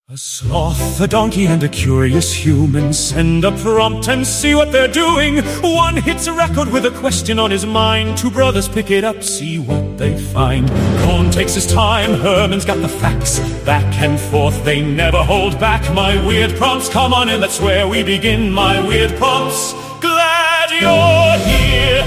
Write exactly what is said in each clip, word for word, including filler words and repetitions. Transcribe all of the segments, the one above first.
A sloth, a donkey, and a curious human send a prompt and see what they're doing. One hits a record with a question on his mind. Two brothers pick it up, see what they find. Cohn takes his time, Herman's got the facts. Back and forth, they never hold back. My weird prompts, come on in, that's where we begin. My weird prompts, glad you're here.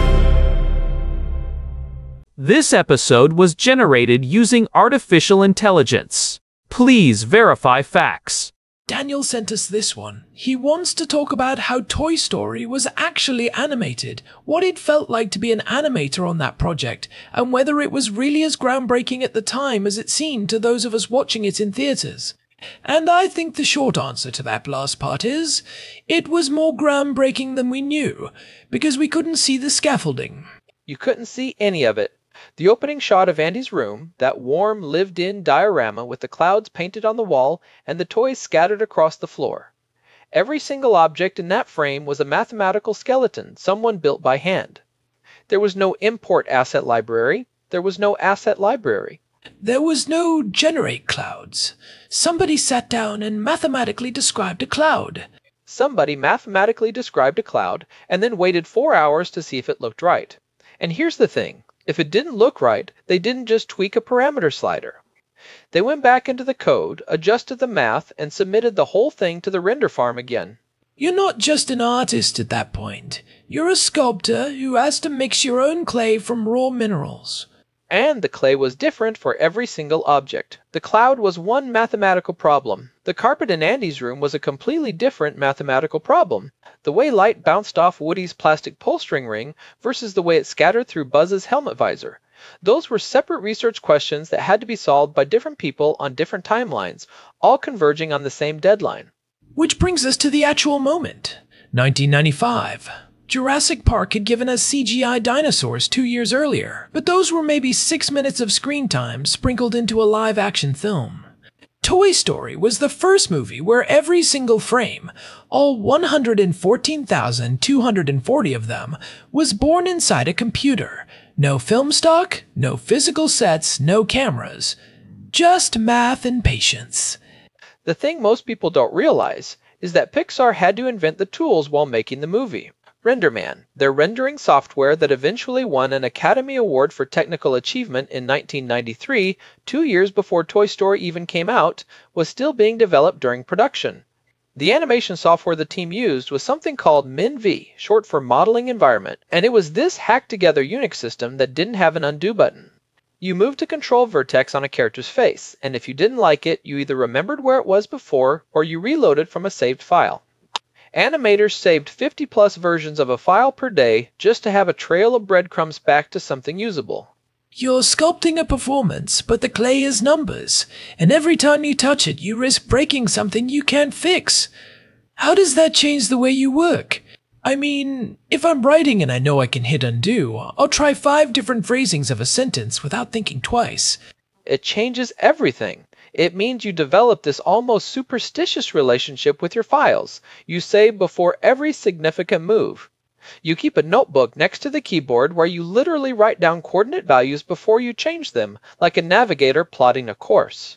This episode was generated using artificial intelligence. Please verify facts. Daniel sent us this one. He wants to talk about how Toy Story was actually animated, what it felt like to be an animator on that project, and whether it was really as groundbreaking at the time as it seemed to those of us watching it in theaters. And I think the short answer to that last part is, it was more groundbreaking than we knew, because we couldn't see the scaffolding. You couldn't see any of it. The opening shot of Andy's room, that warm, lived-in diorama with the clouds painted on the wall and the toys scattered across the floor. Every single object in that frame was a mathematical skeleton someone built by hand. There was no import asset library. There was no asset library. There was no generate clouds. Somebody sat down and mathematically described a cloud. Somebody mathematically described a cloud and then waited four hours to see if it looked right. And here's the thing. If it didn't look right, they didn't just tweak a parameter slider. They went back into the code, adjusted the math, and submitted the whole thing to the render farm again. You're not just an artist at that point. You're a sculptor who has to mix your own clay from raw minerals. And the clay was different for every single object. The cloud was one mathematical problem. The carpet in Andy's room was a completely different mathematical problem. The way light bounced off Woody's plastic pull string ring versus the way it scattered through Buzz's helmet visor. Those were separate research questions that had to be solved by different people on different timelines, all converging on the same deadline. Which brings us to the actual moment. nineteen ninety-five. Jurassic Park had given us C G I dinosaurs two years earlier, but those were maybe six minutes of screen time sprinkled into a live-action film. Toy Story was the first movie where every single frame, all one hundred fourteen thousand two hundred forty of them, was born inside a computer. No film stock, no physical sets, no cameras. Just math and patience. The thing most people don't realize is that Pixar had to invent the tools while making the movie. RenderMan, their rendering software that eventually won an Academy Award for Technical Achievement in nineteen ninety-three, two years before Toy Story even came out, was still being developed during production. The animation software the team used was something called MinV, short for Modeling Environment, and it was this hacked-together Unix system that didn't have an undo button. You moved a control vertex on a character's face, and if you didn't like it, you either remembered where it was before, or you reloaded from a saved file. Animators saved fifty plus versions of a file per day just to have a trail of breadcrumbs back to something usable. You're sculpting a performance, but the clay is numbers, and every time you touch it, you risk breaking something you can't fix. How does that change the way you work? I mean, if I'm writing and I know I can hit undo, I'll try five different phrasings of a sentence without thinking twice. It changes everything. It means you develop this almost superstitious relationship with your files. You save before every significant move. You keep a notebook next to the keyboard where you literally write down coordinate values before you change them, like a navigator plotting a course.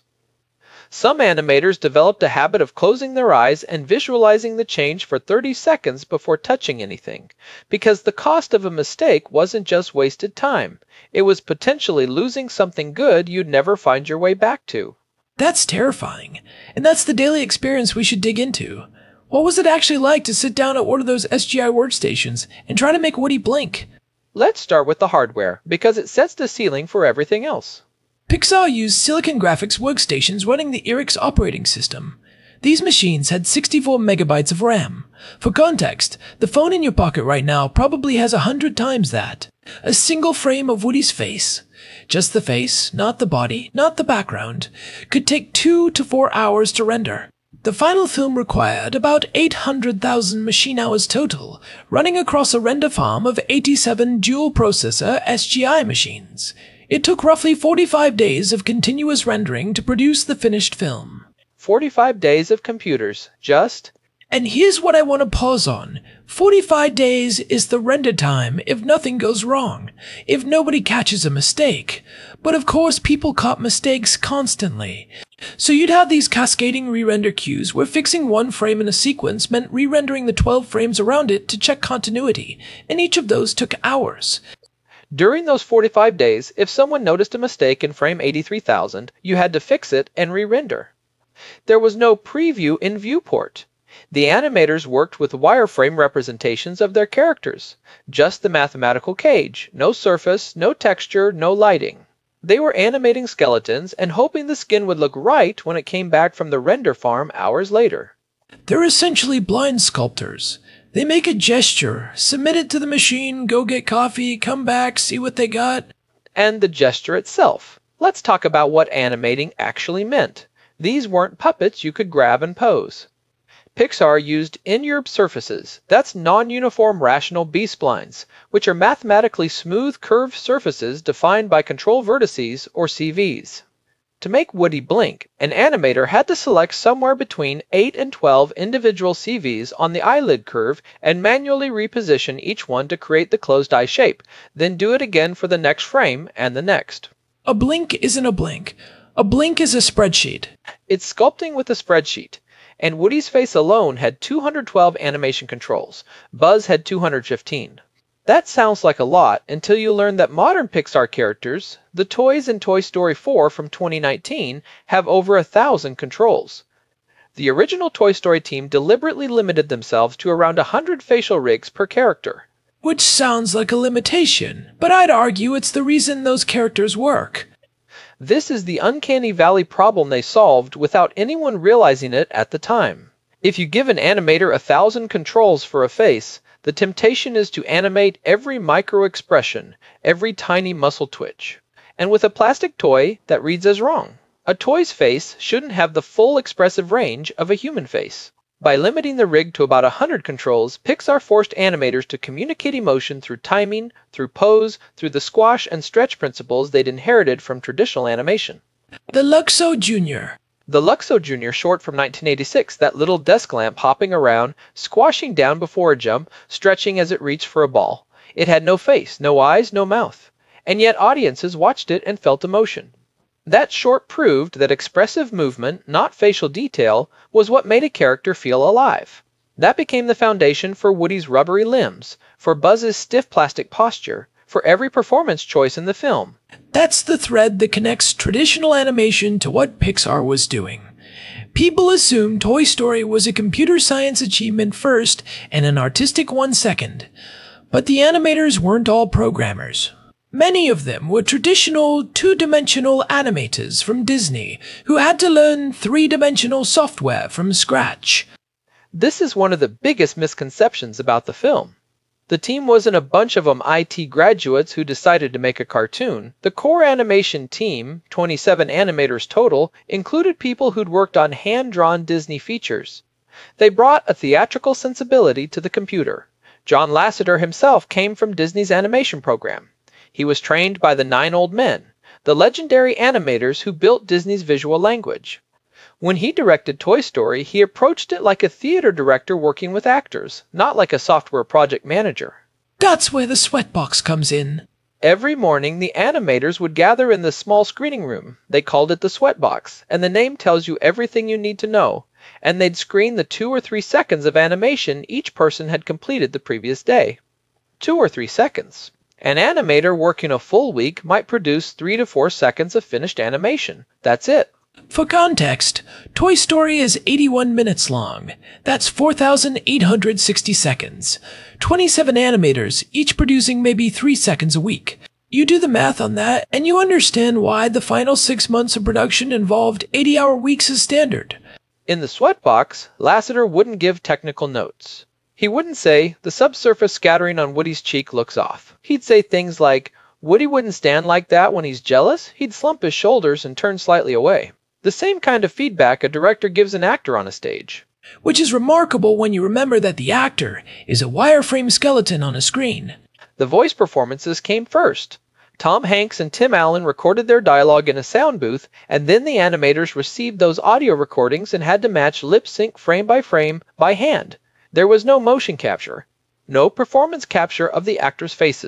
Some animators developed a habit of closing their eyes and visualizing the change for thirty seconds before touching anything, because the cost of a mistake wasn't just wasted time. It was potentially losing something good you'd never find your way back to. That's terrifying, and that's the daily experience we should dig into. What was it actually like to sit down at one of those S G I workstations and try to make Woody blink? Let's start with the hardware, because it sets the ceiling for everything else. Pixar used Silicon Graphics workstations running the Irix operating system. These machines had sixty-four megabytes of RAM. For context, the phone in your pocket right now probably has a hundred times that. A single frame of Woody's face, just the face, not the body, not the background, could take two to four hours to render. The final film required about eight hundred thousand machine hours total, running across a render farm of eighty-seven dual-processor S G I machines. It took roughly forty-five days of continuous rendering to produce the finished film. forty-five days of computers, just... And here's what I want to pause on. forty-five days is the render time if nothing goes wrong, if nobody catches a mistake. But of course, people caught mistakes constantly. So you'd have these cascading re-render queues where fixing one frame in a sequence meant re-rendering the twelve frames around it to check continuity, and each of those took hours. During those forty-five days, if someone noticed a mistake in frame eighty-three thousand, you had to fix it and re-render. There was no preview in viewport. The animators worked with wireframe representations of their characters, just the mathematical cage, no surface, no texture, no lighting. They were animating skeletons and hoping the skin would look right when it came back from the render farm hours later. They're essentially blind sculptors. They make a gesture, submit it to the machine, go get coffee, come back, see what they got. And the gesture itself. Let's talk about what animating actually meant. These weren't puppets you could grab and pose. Pixar used in-urb surfaces, that's non-uniform rational B-splines, which are mathematically smooth curved surfaces defined by control vertices, or C Vs. To make Woody blink, an animator had to select somewhere between eight and twelve individual C Vs on the eyelid curve and manually reposition each one to create the closed eye shape, then do it again for the next frame and the next. A blink isn't a blink. A blink is a spreadsheet. It's sculpting with a spreadsheet. And Woody's face alone had two hundred twelve animation controls. Buzz had two hundred fifteen. That sounds like a lot until you learn that modern Pixar characters, the toys in Toy Story four from twenty nineteen, have over a thousand controls. The original Toy Story team deliberately limited themselves to around one hundred facial rigs per character. Which sounds like a limitation, but I'd argue it's the reason those characters work. This is the uncanny valley problem they solved without anyone realizing it at the time. If you give an animator a thousand controls for a face, the temptation is to animate every micro-expression, every tiny muscle twitch. And with a plastic toy, that reads as wrong. A toy's face shouldn't have the full expressive range of a human face. By limiting the rig to about one hundred controls, Pixar forced animators to communicate emotion through timing, through pose, through the squash and stretch principles they'd inherited from traditional animation. The Luxo Junior The Luxo Junior, short from nineteen eighty-six, that little desk lamp hopping around, squashing down before a jump, stretching as it reached for a ball. It had no face, no eyes, no mouth. And yet audiences watched it and felt emotion. That short proved that expressive movement, not facial detail, was what made a character feel alive. That became the foundation for Woody's rubbery limbs, for Buzz's stiff plastic posture, for every performance choice in the film. That's the thread that connects traditional animation to what Pixar was doing. People assumed Toy Story was a computer science achievement first and an artistic one second. But the animators weren't all programmers. Many of them were traditional two-dimensional animators from Disney who had to learn three-dimensional software from scratch. This is one of the biggest misconceptions about the film. The team wasn't a bunch of them I T graduates who decided to make a cartoon. The core animation team, twenty-seven animators total, included people who'd worked on hand-drawn Disney features. They brought a theatrical sensibility to the computer. John Lasseter himself came from Disney's animation program. He was trained by the Nine Old Men, the legendary animators who built Disney's visual language. When he directed Toy Story, he approached it like a theater director working with actors, not like a software project manager. That's where the sweatbox comes in. Every morning, the animators would gather in the small screening room. They called it the sweatbox, and the name tells you everything you need to know. And they'd screen the two or three seconds of animation each person had completed the previous day. Two or three seconds. An animator working a full week might produce three to four seconds of finished animation. That's it. For context, Toy Story is eighty-one minutes long. That's four thousand eight hundred sixty seconds. twenty-seven animators, each producing maybe three seconds a week. You do the math on that, and you understand why the final six months of production involved eighty-hour weeks as standard. In the sweatbox, Lasseter wouldn't give technical notes. He wouldn't say, the subsurface scattering on Woody's cheek looks off. He'd say things like, Woody wouldn't stand like that when he's jealous. He'd slump his shoulders and turn slightly away. The same kind of feedback a director gives an actor on a stage. Which is remarkable when you remember that the actor is a wireframe skeleton on a screen. The voice performances came first. Tom Hanks and Tim Allen recorded their dialogue in a sound booth, and then the animators received those audio recordings and had to match lip sync frame by frame by hand. There was no motion capture, no performance capture of the actors' faces.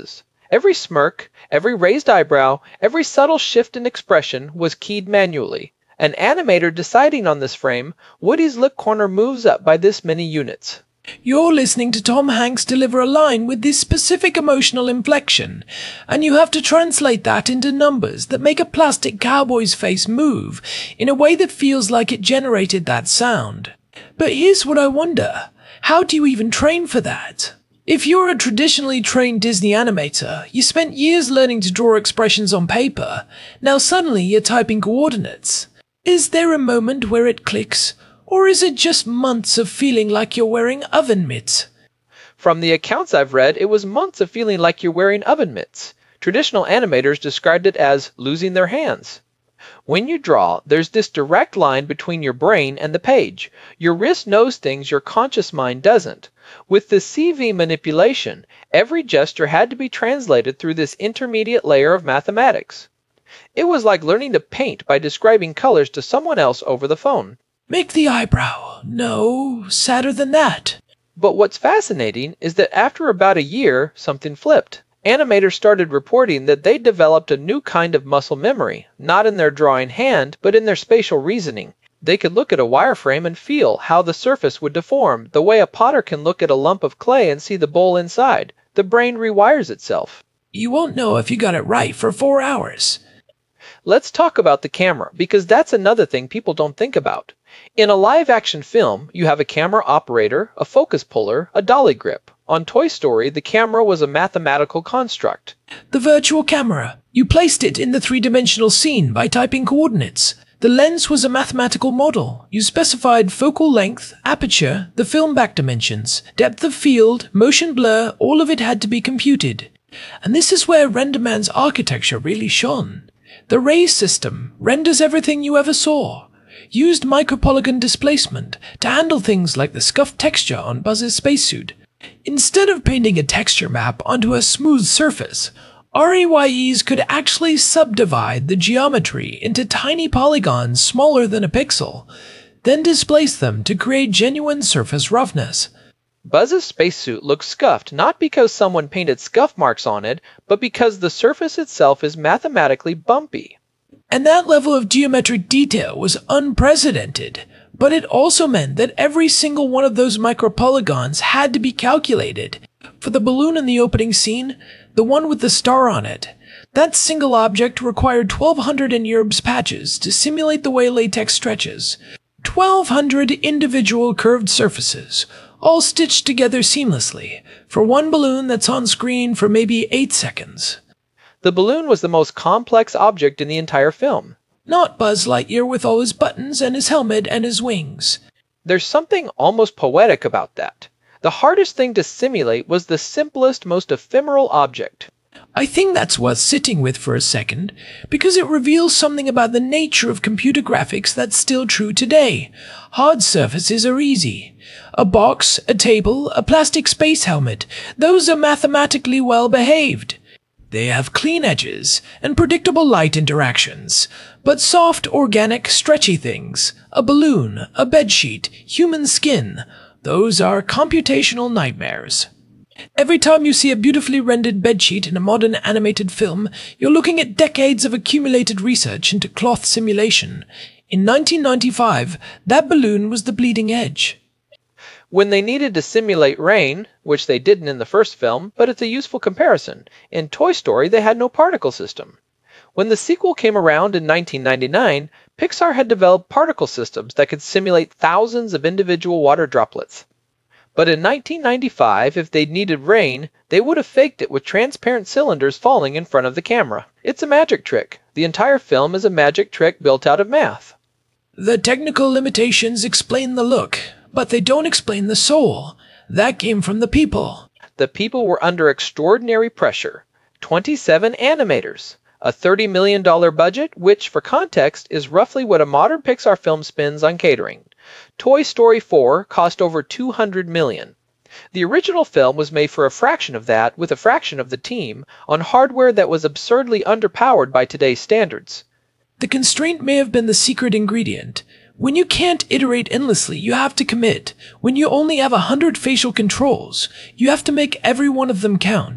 Every smirk, every raised eyebrow, every subtle shift in expression was keyed manually. An animator deciding on this frame, Woody's lip corner moves up by this many units. You're listening to Tom Hanks deliver a line with this specific emotional inflection, and you have to translate that into numbers that make a plastic cowboy's face move in a way that feels like it generated that sound. But here's what I wonder. How do you even train for that? If you're a traditionally trained Disney animator, you spent years learning to draw expressions on paper. Now suddenly you're typing coordinates. Is there a moment where it clicks? Or is it just months of feeling like you're wearing oven mitts? From the accounts I've read, it was months of feeling like you're wearing oven mitts. Traditional animators described it as losing their hands. When you draw, there's this direct line between your brain and the page. Your wrist knows things your conscious mind doesn't. With the C V manipulation, every gesture had to be translated through this intermediate layer of mathematics. It was like learning to paint by describing colors to someone else over the phone. Make the eyebrow. No, sadder than that. But what's fascinating is that after about a year, something flipped. Animators started reporting that they developed a new kind of muscle memory, not in their drawing hand, but in their spatial reasoning. They could look at a wireframe and feel how the surface would deform, the way a potter can look at a lump of clay and see the bowl inside. The brain rewires itself. You won't know if you got it right for four hours. Let's talk about the camera, because that's another thing people don't think about. In a live-action film, you have a camera operator, a focus puller, a dolly grip. On Toy Story, the camera was a mathematical construct. The virtual camera. You placed it in the three-dimensional scene by typing coordinates. The lens was a mathematical model. You specified focal length, aperture, the film back dimensions, depth of field, motion blur, all of it had to be computed. And this is where RenderMan's architecture really shone. The Ray system renders everything you ever saw. Used micropolygon displacement to handle things like the scuffed texture on Buzz's spacesuit. Instead of painting a texture map onto a smooth surface, R A Y Es could actually subdivide the geometry into tiny polygons smaller than a pixel, then displace them to create genuine surface roughness. Buzz's spacesuit looks scuffed not because someone painted scuff marks on it, but because the surface itself is mathematically bumpy. And that level of geometric detail was unprecedented, but it also meant that every single one of those micropolygons had to be calculated. For the balloon in the opening scene, the one with the star on it, that single object required twelve hundred N U R B S patches to simulate the way latex stretches. twelve hundred individual curved surfaces, all stitched together seamlessly, for one balloon that's on screen for maybe eight seconds. The balloon was the most complex object in the entire film. Not Buzz Lightyear with all his buttons and his helmet and his wings. There's something almost poetic about that. The hardest thing to simulate was the simplest, most ephemeral object. I think that's worth sitting with for a second, because it reveals something about the nature of computer graphics that's still true today. Hard surfaces are easy. A box, a table, a plastic space helmet, those are mathematically well behaved. They have clean edges and predictable light interactions, but soft, organic, stretchy things, a balloon, a bedsheet, human skin, those are computational nightmares. Every time you see a beautifully rendered bedsheet in a modern animated film, you're looking at decades of accumulated research into cloth simulation. In nineteen ninety-five, that balloon was the bleeding edge. When they needed to simulate rain, which they didn't in the first film, but it's a useful comparison, in Toy Story they had no particle system. When the sequel came around in nineteen ninety-nine, Pixar had developed particle systems that could simulate thousands of individual water droplets. But in nineteen ninety-five, if they'd needed rain, they would have faked it with transparent cylinders falling in front of the camera. It's a magic trick. The entire film is a magic trick built out of math. The technical limitations explain the look, but they don't explain the soul. That came from the people. The people were under extraordinary pressure. twenty-seven animators. A thirty million dollars budget, which, for context, is roughly what a modern Pixar film spends on catering. Toy Story four cost over two hundred million dollars. The original film was made for a fraction of that, with a fraction of the team, on hardware that was absurdly underpowered by today's standards. The constraint may have been the secret ingredient. When you can't iterate endlessly, you have to commit. When you only have a hundred facial controls, you have to make every one of them count.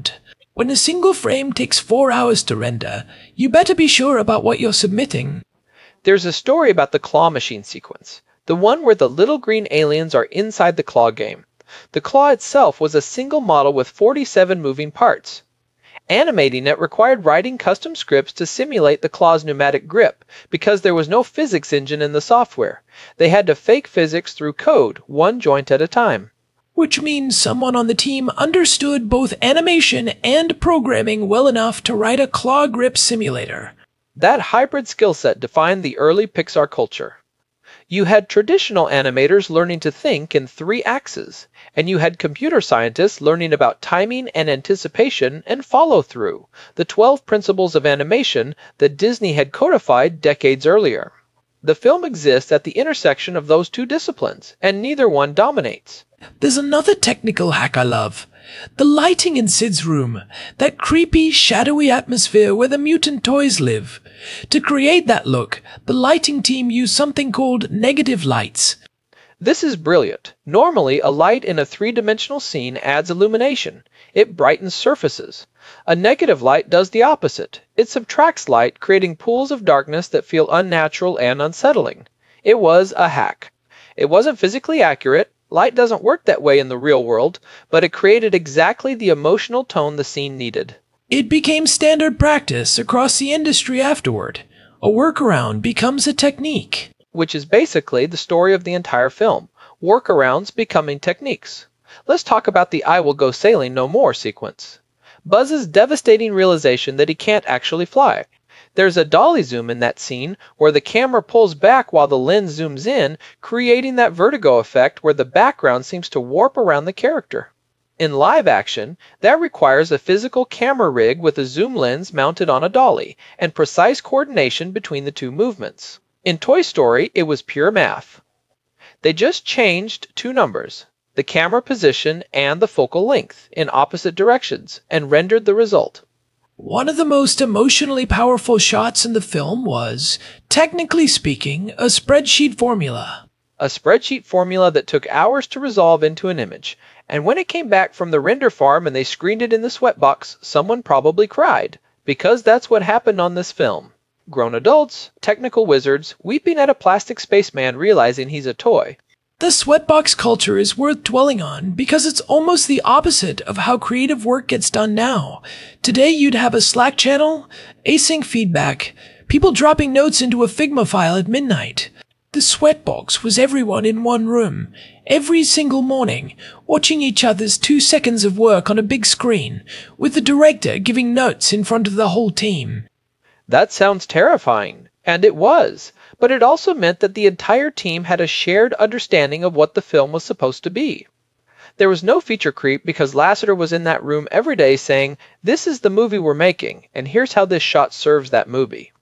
When a single frame takes four hours to render, you better be sure about what you're submitting. There's a story about the claw machine sequence, the one where the little green aliens are inside the claw game. The claw itself was a single model with forty-seven moving parts. Animating it required writing custom scripts to simulate the claw's pneumatic grip, because there was no physics engine in the software. They had to fake physics through code, one joint at a time. Which means someone on the team understood both animation and programming well enough to write a claw grip simulator. That hybrid skill set defined the early Pixar culture. You had traditional animators learning to think in three axes, and you had computer scientists learning about timing and anticipation and follow-through, the twelve principles of animation that Disney had codified decades earlier. The film exists at the intersection of those two disciplines, and neither one dominates. There's another technical hack I love. The lighting in Sid's room, that creepy, shadowy atmosphere where the mutant toys live. To create that look, the lighting team used something called negative lights. This is brilliant. Normally, a light in a three-dimensional scene adds illumination. It brightens surfaces. A negative light does the opposite. It subtracts light, creating pools of darkness that feel unnatural and unsettling. It was a hack. It wasn't physically accurate. Light doesn't work that way in the real world, but it created exactly the emotional tone the scene needed. It became standard practice across the industry afterward. A workaround becomes a technique. Which is basically the story of the entire film. Workarounds becoming techniques. Let's talk about the I will go sailing no more sequence. Buzz's devastating realization that he can't actually fly. There's a dolly zoom in that scene where the camera pulls back while the lens zooms in, creating that vertigo effect where the background seems to warp around the character. In live action, that requires a physical camera rig with a zoom lens mounted on a dolly, and precise coordination between the two movements. In Toy Story, it was pure math. They just changed two numbers, the camera position and the focal length, in opposite directions, and rendered the result. One of the most emotionally powerful shots in the film was, technically speaking, a spreadsheet formula. A spreadsheet formula that took hours to resolve into an image, and when it came back from the render farm and they screened it in the sweatbox, someone probably cried, because that's what happened on this film. Grown adults, technical wizards, weeping at a plastic spaceman realizing he's a toy. The sweatbox culture is worth dwelling on because it's almost the opposite of how creative work gets done now. Today you'd have a Slack channel, async feedback, people dropping notes into a Figma file at midnight. The sweatbox was everyone in one room, every single morning, watching each other's two seconds of work on a big screen, with the director giving notes in front of the whole team. That sounds terrifying, and it was. But it also meant that the entire team had a shared understanding of what the film was supposed to be. There was no feature creep because Lasseter was in that room every day saying, "This is the movie we're making, and here's how this shot serves that movie."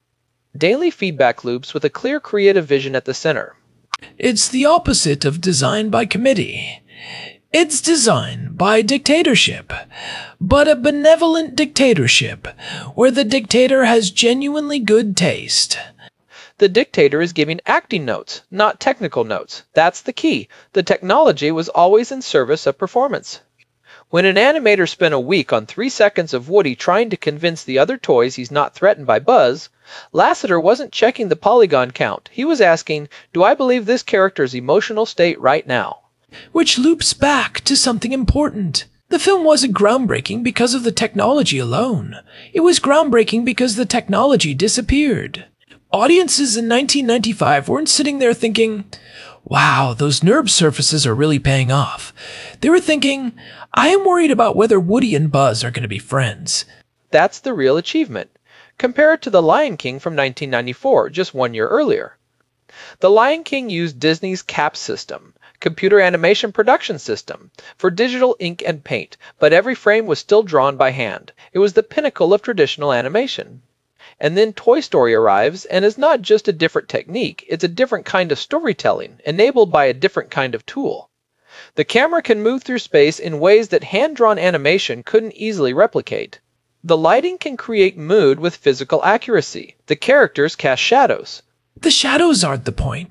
Daily feedback loops with a clear creative vision at the center. It's the opposite of design by committee. It's design by dictatorship, but a benevolent dictatorship, where the dictator has genuinely good taste. The dictator is giving acting notes, not technical notes. That's the key. The technology was always in service of performance. When an animator spent a week on three seconds of Woody trying to convince the other toys he's not threatened by Buzz, Lasseter wasn't checking the polygon count. He was asking, do I believe this character's emotional state right now? Which loops back to something important. The film wasn't groundbreaking because of the technology alone. It was groundbreaking because the technology disappeared. Audiences in nineteen ninety-five weren't sitting there thinking, wow, those NURB surfaces are really paying off. They were thinking, I am worried about whether Woody and Buzz are going to be friends. That's the real achievement. Compare it to The Lion King from nineteen ninety-four, just one year earlier. The Lion King used Disney's C A P system, Computer Animation Production System, for digital ink and paint, but every frame was still drawn by hand. It was the pinnacle of traditional animation. And then Toy Story arrives and is not just a different technique, it's a different kind of storytelling, enabled by a different kind of tool. The camera can move through space in ways that hand-drawn animation couldn't easily replicate. The lighting can create mood with physical accuracy. The characters cast shadows. The shadows aren't the point.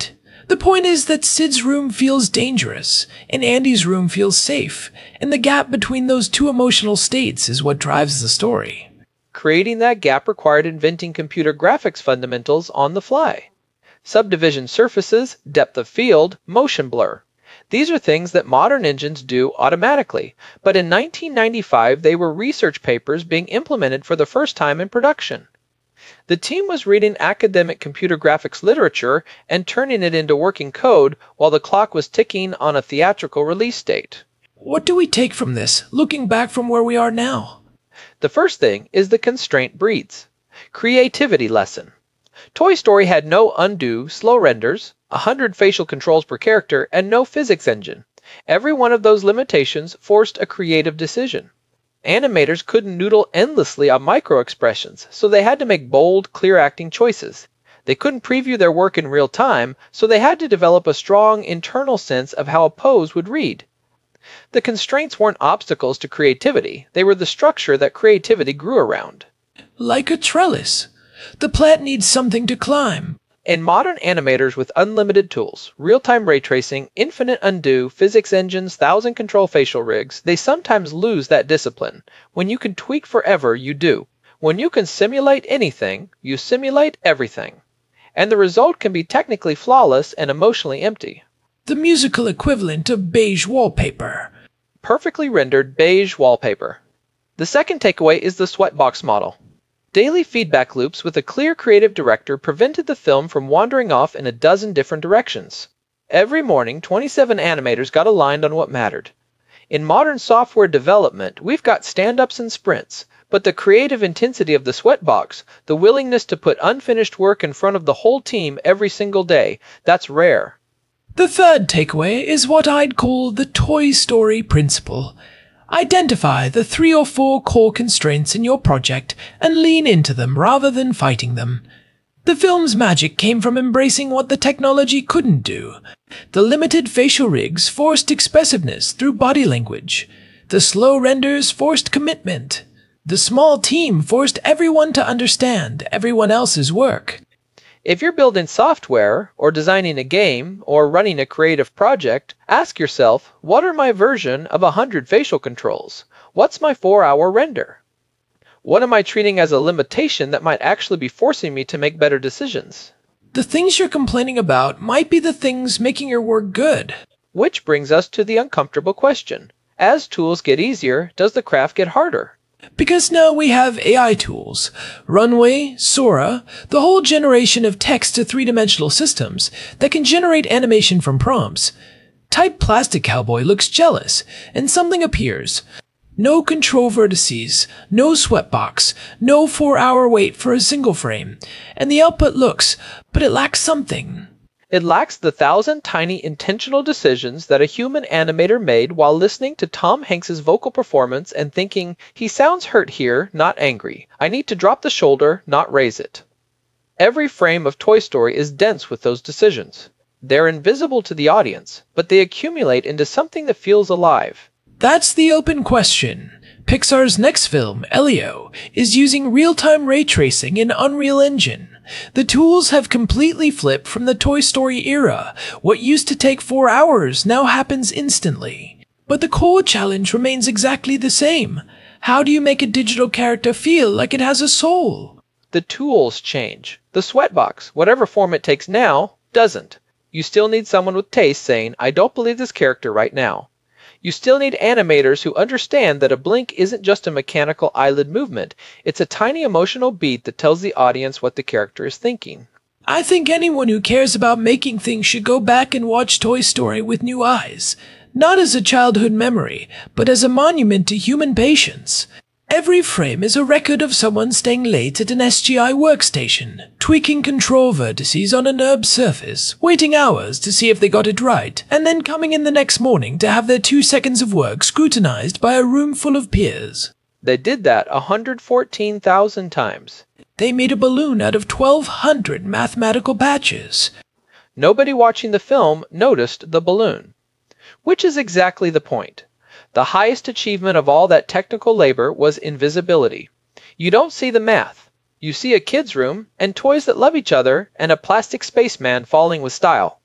The point is that Sid's room feels dangerous, and Andy's room feels safe, and the gap between those two emotional states is what drives the story. Creating that gap required inventing computer graphics fundamentals on the fly. Subdivision surfaces, depth of field, motion blur. These are things that modern engines do automatically, but in nineteen ninety-five they were research papers being implemented for the first time in production. The team was reading academic computer graphics literature and turning it into working code while the clock was ticking on a theatrical release date. What do we take from this, looking back from where we are now? The first thing is the constraint breeds. Creativity lesson. Toy Story had no undo, slow renders, one hundred facial controls per character, and no physics engine. Every one of those limitations forced a creative decision. Animators couldn't noodle endlessly on micro-expressions, so they had to make bold, clear-acting choices. They couldn't preview their work in real time, so they had to develop a strong internal sense of how a pose would read. The constraints weren't obstacles to creativity, they were the structure that creativity grew around. Like a trellis. The plant needs something to climb. In modern animators with unlimited tools, real-time ray tracing, infinite undo, physics engines, thousand control facial rigs, they sometimes lose that discipline. When you can tweak forever, you do. When you can simulate anything, you simulate everything. And the result can be technically flawless and emotionally empty. The musical equivalent of beige wallpaper. Perfectly rendered beige wallpaper. The second takeaway is the sweatbox model. Daily feedback loops with a clear creative director prevented the film from wandering off in a dozen different directions. Every morning, twenty-seven animators got aligned on what mattered. In modern software development, we've got stand-ups and sprints, but the creative intensity of the sweatbox, the willingness to put unfinished work in front of the whole team every single day, that's rare. The third takeaway is what I'd call the Toy Story principle. Identify the three or four core constraints in your project and lean into them rather than fighting them. The film's magic came from embracing what the technology couldn't do. The limited facial rigs forced expressiveness through body language. The slow renders forced commitment. The small team forced everyone to understand everyone else's work. If you're building software, or designing a game, or running a creative project, ask yourself, what are my version of one hundred facial controls? What's my four hour render? What am I treating as a limitation that might actually be forcing me to make better decisions? The things you're complaining about might be the things making your work good. Which brings us to the uncomfortable question. As tools get easier, does the craft get harder? Because now we have A I tools, Runway, Sora, the whole generation of text to three-dimensional systems that can generate animation from prompts. Type Plastic Cowboy looks jealous, and something appears. No control vertices, no sweatbox, no four-hour wait for a single frame, and the output looks, but it lacks something. It lacks the thousand tiny intentional decisions that a human animator made while listening to Tom Hanks's vocal performance and thinking, he sounds hurt here, not angry. I need to drop the shoulder, not raise it. Every frame of Toy Story is dense with those decisions. They're invisible to the audience, but they accumulate into something that feels alive. That's the open question. Pixar's next film, Elio, is using real-time ray tracing in Unreal Engine. The tools have completely flipped from the Toy Story era. What used to take four hours now happens instantly. But the core challenge remains exactly the same. How do you make a digital character feel like it has a soul? The tools change. The sweatbox, whatever form it takes now, doesn't. You still need someone with taste saying, I don't believe this character right now. You still need animators who understand that a blink isn't just a mechanical eyelid movement, it's a tiny emotional beat that tells the audience what the character is thinking. I think anyone who cares about making things should go back and watch Toy Story with new eyes. Not as a childhood memory, but as a monument to human patience. Every frame is a record of someone staying late at an S G I workstation, tweaking control vertices on a N U R B surface, waiting hours to see if they got it right, and then coming in the next morning to have their two seconds of work scrutinized by a room full of peers. They did that one hundred fourteen thousand times. They made a balloon out of twelve hundred mathematical patches. Nobody watching the film noticed the balloon. Which is exactly the point. The highest achievement of all that technical labor was invisibility. You don't see the math. You see a kid's room, and toys that love each other, and a plastic spaceman falling with style.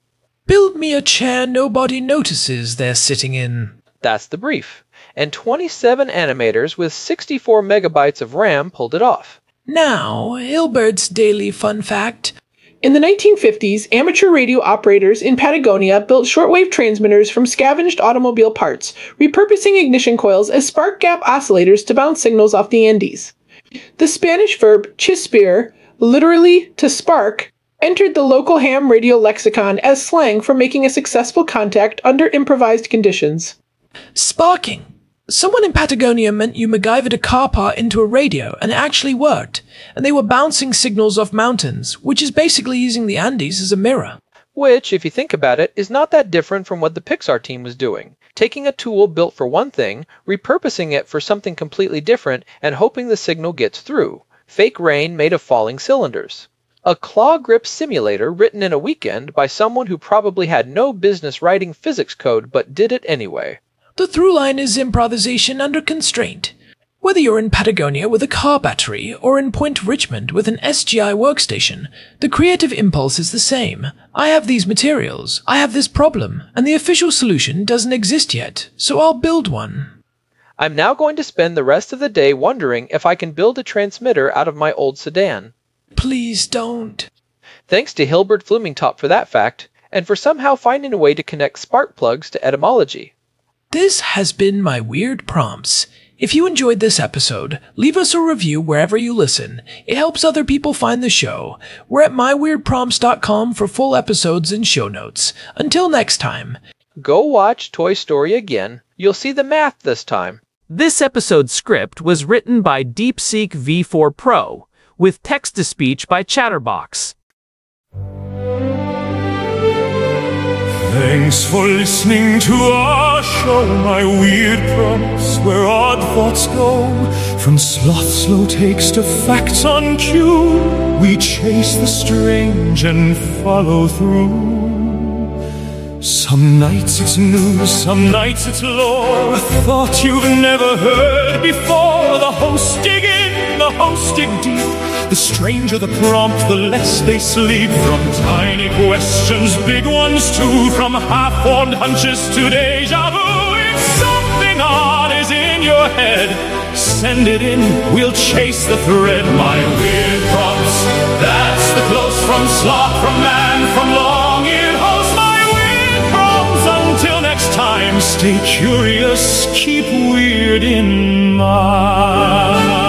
Build me a chair nobody notices they're sitting in. That's the brief. And twenty-seven animators with sixty-four megabytes of RAM pulled it off. Now, Hilbert's daily fun fact. In the nineteen fifties, amateur radio operators in Patagonia built shortwave transmitters from scavenged automobile parts, repurposing ignition coils as spark gap oscillators to bounce signals off the Andes. The Spanish verb chispir, literally to spark, entered the local ham radio lexicon as slang for making a successful contact under improvised conditions. Sparking. Someone in Patagonia meant you MacGyvered a car part into a radio, and it actually worked, and they were bouncing signals off mountains, which is basically using the Andes as a mirror. Which, if you think about it, is not that different from what the Pixar team was doing. Taking a tool built for one thing, repurposing it for something completely different, and hoping the signal gets through. Fake rain made of falling cylinders. A claw grip simulator written in a weekend by someone who probably had no business writing physics code but did it anyway. The through line is improvisation under constraint. Whether you're in Patagonia with a car battery or in Point Richmond with an S G I workstation, the creative impulse is the same. I have these materials, I have this problem, and the official solution doesn't exist yet, so I'll build one. I'm now going to spend the rest of the day wondering if I can build a transmitter out of my old sedan. Please don't. Thanks to Hilbert Flumingtop for that fact, and for somehow finding a way to connect spark plugs to etymology. This has been my Weird Prompts. If you enjoyed this episode, leave us a review wherever you listen. It helps other people find the show. We're at my weird prompts dot com for full episodes and show notes. Until next time. Go watch Toy Story again. You'll see the math this time. This episode's script was written by DeepSeek V four Pro, with text-to-speech by Chatterbox. Thanks for listening to our show, My Weird Prompts, where odd thoughts go. From sloth slow takes to facts on cue, we chase the strange and follow through. Some nights it's news, some nights it's lore, a thought you've never heard before. The hosts dig in, the hosts dig deep. The stranger the prompt, the less they sleep. From tiny questions, big ones too. From half-formed hunches to deja vu. If something odd is in your head, send it in, we'll chase the thread. My Weird Prompts, that's the close from sloth, from man, from long-eared host. My Weird Prompts, until next time, stay curious, keep weird in mind.